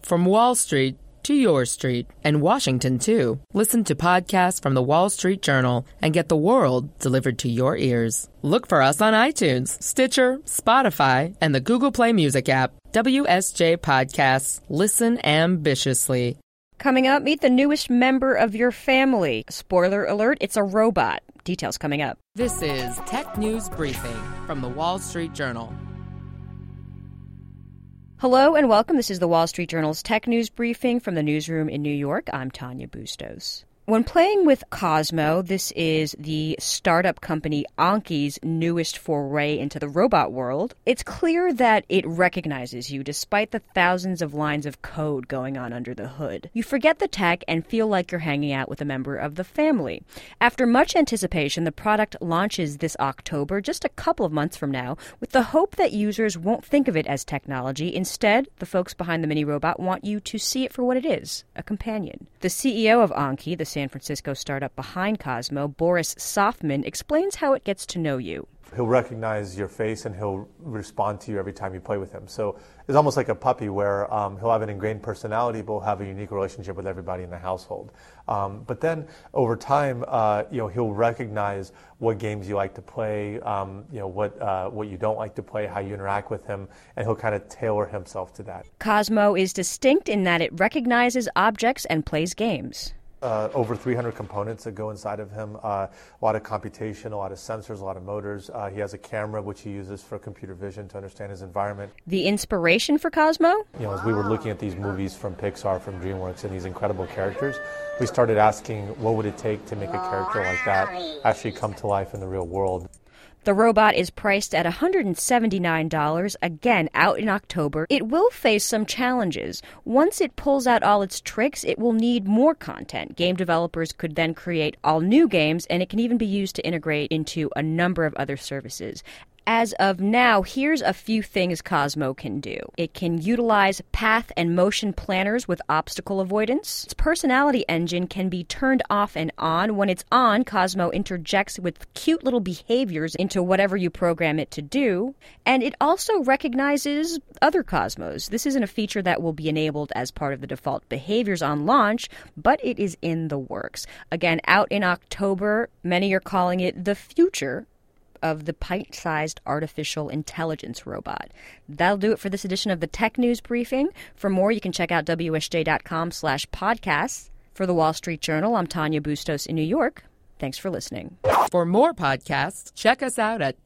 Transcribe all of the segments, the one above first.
From Wall Street to your street, and Washington, too. Listen to podcasts from the Wall Street Journal and get the world delivered to your ears. Look for us on iTunes, Stitcher, Spotify, and the Google Play Music app. WSJ Podcasts. Listen ambitiously. Coming up, meet the newest member of your family. Spoiler alert, it's a robot. Details coming up. This is Tech News Briefing from the Wall Street Journal. Hello and welcome. This is the Wall Street Journal's Tech News Briefing from the newsroom in New York. I'm Tanya Bustos. When playing with Cosmo, this is the startup company Anki's newest foray into the robot world, it's clear that it recognizes you despite the thousands of lines of code going on under the hood. You forget the tech and feel like you're hanging out with a member of the family. After much anticipation, the product launches this October, just a couple of months from now, with the hope that users won't think of it as technology. Instead, the folks behind the mini robot want you to see it for what it is, a companion. The CEO of Anki, the San Francisco startup behind Cosmo, Boris Softman, explains how it gets to know you. He'll recognize your face and he'll respond to you every time you play with him. So it's almost like a puppy where he'll have an ingrained personality, but will have a unique relationship with everybody in the household. But then over time, he'll recognize what games you like to play, what you don't like to play, how you interact with him, and he'll kind of tailor himself to that. Cosmo is distinct in that it recognizes objects and plays games. Over 300 components that go inside of him, a lot of computation, a lot of sensors, a lot of motors. He has a camera which he uses for computer vision to understand his environment. The inspiration for Cosmo? As we were looking at these movies from Pixar, from DreamWorks, and these incredible characters, we started asking what would it take to make a character like that actually come to life in the real world. The robot is priced at $179, again out in October. It will face some challenges. Once it pulls out all its tricks, it will need more content. Game developers could then create all new games, and it can even be used to integrate into a number of other services. As of now, here's a few things Cosmo can do. It can utilize path and motion planners with obstacle avoidance. Its personality engine can be turned off and on. When it's on, Cosmo interjects with cute little behaviors into whatever you program it to do. And it also recognizes other Cosmos. This isn't a feature that will be enabled as part of the default behaviors on launch, but it is in the works. Again, out in October, many are calling it the future of the pint-sized artificial intelligence robot. That'll do it for this edition of the Tech News Briefing. For more, you can check out WSJ.com/podcasts. For the Wall Street Journal, I'm Tanya Bustos in New York. Thanks for listening. For more podcasts, check us out at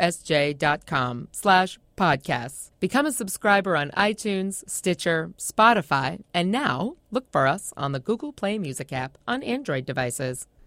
WSJ.com/podcasts. Become a subscriber on iTunes, Stitcher, Spotify, and now look for us on the Google Play Music app on Android devices.